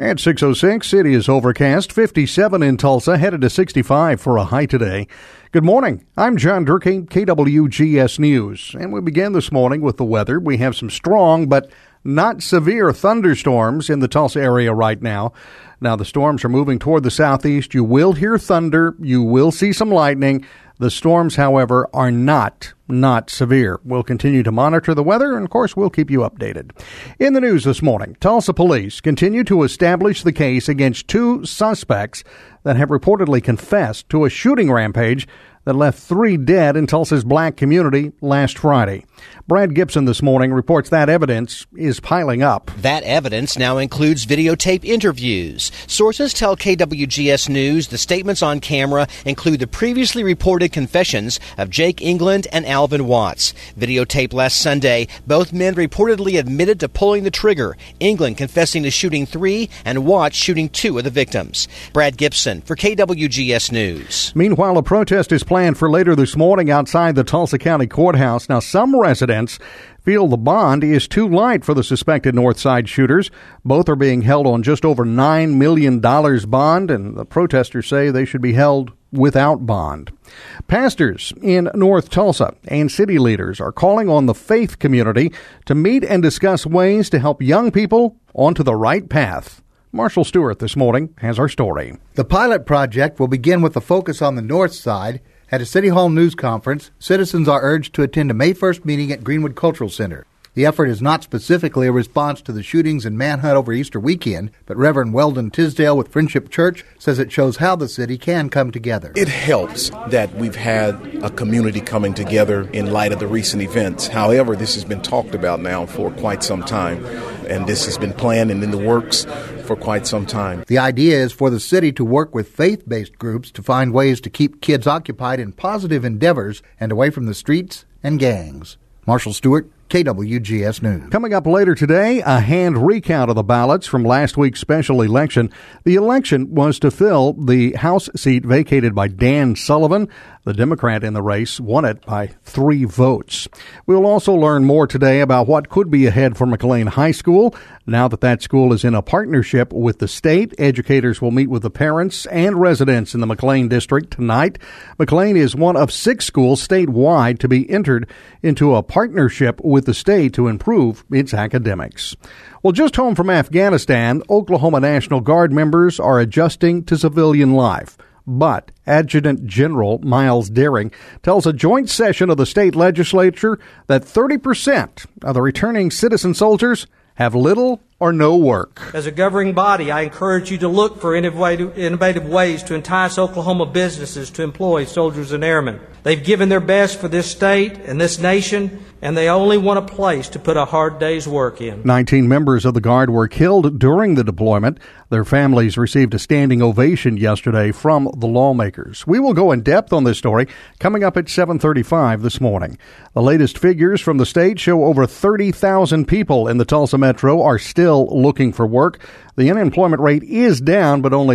At 6:06, it is overcast, 57 in Tulsa, headed to 65 for a high today. Good morning. I'm John Durkee, KWGS News, and we begin this morning with the weather. We have some strong but not severe thunderstorms in the Tulsa area right now. Now, the storms are moving toward the southeast. You will hear thunder. You will see some lightning. The storms, however, are not severe. We'll continue to monitor the weather, and, of course, we'll keep you updated. In the news this morning, Tulsa police continue to establish the case against two suspects that have reportedly confessed to a shooting rampage that left 3 dead in Tulsa's black community last Friday. Brad Gibson this morning reports that evidence is piling up. That evidence now includes videotape interviews. Sources tell KWGS News the statements on camera include the previously reported confessions of Jake England and Alvin Watts. Videotape last Sunday, both men reportedly admitted to pulling the trigger, England confessing to shooting 3 and Watts shooting 2 of the victims. Brad Gibson for KWGS News. Meanwhile, a protest is planned for later this morning outside the Tulsa County Courthouse. Now, some residents feel the bond is too light for the suspected Northside shooters. Both are being held on just over $9 million bond, and the protesters say they should be held without bond. Pastors in North Tulsa and city leaders are calling on the faith community to meet and discuss ways to help young people onto the right path. Marshall Stewart this morning has our story. The pilot project will begin with a focus on the north side. At a City Hall news conference, citizens are urged to attend a May 1st meeting at Greenwood Cultural Center. The effort is not specifically a response to the shootings and manhunt over Easter weekend, but Reverend Weldon Tisdale with Friendship Church says it shows how the city can come together. It helps that we've had a community coming together in light of the recent events. However, this has been talked about now for quite some time, and this has been planned and in the works for quite some time. The idea is for the city to work with faith-based groups to find ways to keep kids occupied in positive endeavors and away from the streets and gangs. Marshall Stewart, KWGS News. Coming up later today, a hand recount of the ballots from last week's special election. The election was to fill the House seat vacated by Dan Sullivan. The Democrat in the race won it by 3 votes. We'll also learn more today about what could be ahead for McLean High School. Now that school is in a partnership with the state, educators will meet with the parents and residents in the McLean district tonight. McLean is one of 6 schools statewide to be entered into a partnership with the state to improve its academics. Well, just home from Afghanistan, Oklahoma National Guard members are adjusting to civilian life. But Adjutant General Miles Daring tells a joint session of the state legislature that 30% of the returning citizen soldiers have little or no work. As a governing body, I encourage you to look for innovative ways to entice Oklahoma businesses to employ soldiers and airmen. They've given their best for this state and this nation, and they only want a place to put a hard day's work in. 19 members of the Guard were killed during the deployment. Their families received a standing ovation yesterday from the lawmakers. We will go in depth on this story coming up at 7:35 this morning. The latest figures from the state show over 30,000 people in the Tulsa metro are still looking for work. The unemployment rate is down, but only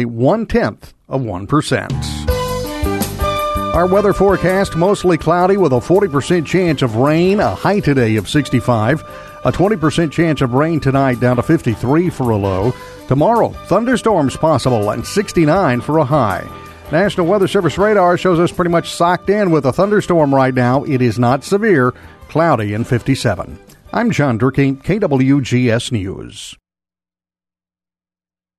0.1%. Our weather forecast, mostly cloudy with a 40% chance of rain, a high today of 65. A 20% chance of rain tonight, down to 53 for a low. Tomorrow, thunderstorms possible and 69 for a high. National Weather Service radar shows us pretty much socked in with a thunderstorm right now. It is not severe, cloudy and 57. I'm John Durkee, KWGS News.